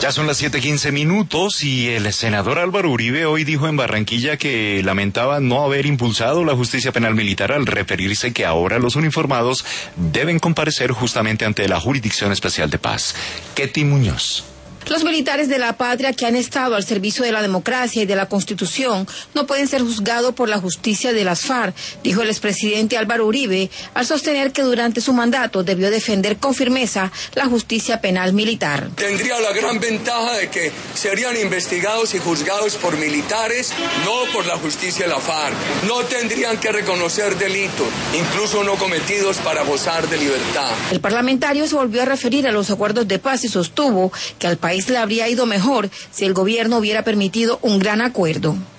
Ya son las 7:15 y el senador Álvaro Uribe hoy dijo en Barranquilla que lamentaba no haber impulsado la justicia penal militar al referirse que ahora los uniformados deben comparecer justamente ante la Jurisdicción Especial de Paz. Ketty Muñoz. Los militares de la patria que han estado al servicio de la democracia y de la Constitución no pueden ser juzgados por la justicia de las FARC, dijo el expresidente Álvaro Uribe, al sostener que durante su mandato debió defender con firmeza la justicia penal militar. Tendría la gran ventaja de que serían investigados y juzgados por militares, no por la justicia de la FARC. No tendrían que reconocer delitos, incluso no cometidos, para gozar de libertad. El parlamentario se volvió a referir a los acuerdos de paz y sostuvo que al país le habría ido mejor si el gobierno hubiera permitido un gran acuerdo.